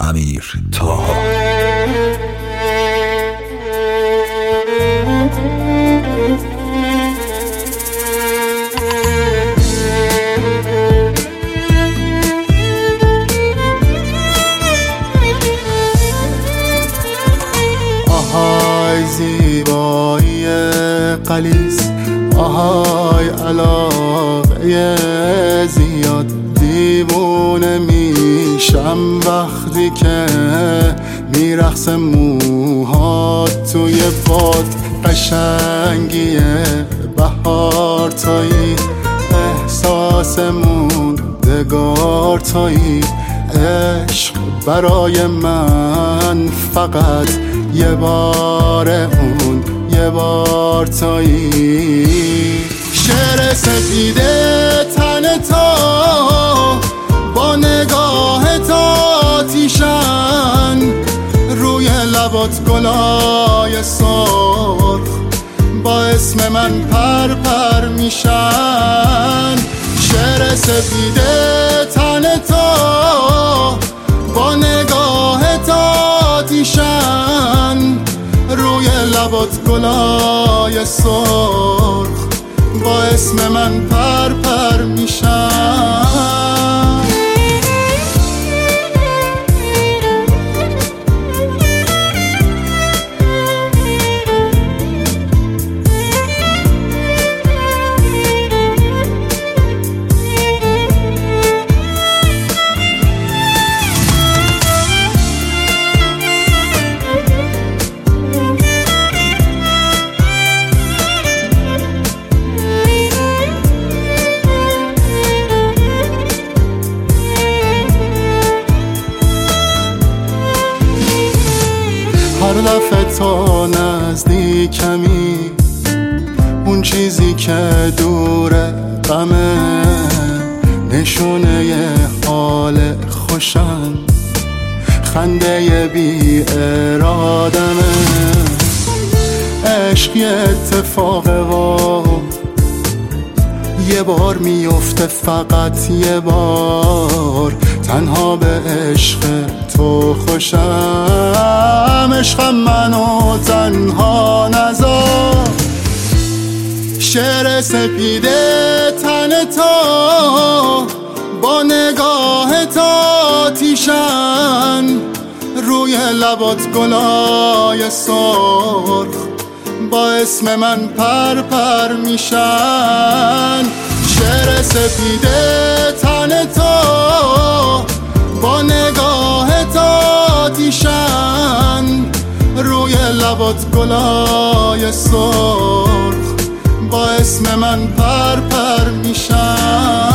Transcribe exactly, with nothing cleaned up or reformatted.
امیر طاها. آهای زیبایی غلیظ، آهای علاقه زیاد، دیوونه میشم وقتی که میرقصه موهات توی باد. قشنگی بهار تویی، احساس موندگار تویی، عشق برای من فقط یه بار اون یه بار تویی. شعر سفیده تن تو با نگاه تو آتیشن، روی لبات گلای سرخ با اسم من پر پر میشن. شعر سفیده تن تو با نگاه تو آتیشن، روی لبات گلای سرخ با اسم من پر پر میشن. هر دفعه تو نزدیکمی، اون چیزی که دوره غمه، نشونه ی حال خوشم، خنده بی ارادمه. عشق یه اتفاقه و یه بار میفته، فقط یه بار. تنها به عشق تو خوشم، عشقم منو تنها نذار. شعر سپیده تن تو با نگاه تو آتیشن، روی لبات گلای سرخ با اسم من پر پر میشن. شعر سپیده تن تو با نگاه تو آتیشن، روی لبات گلای سرخ با اسم من پر پر میشن.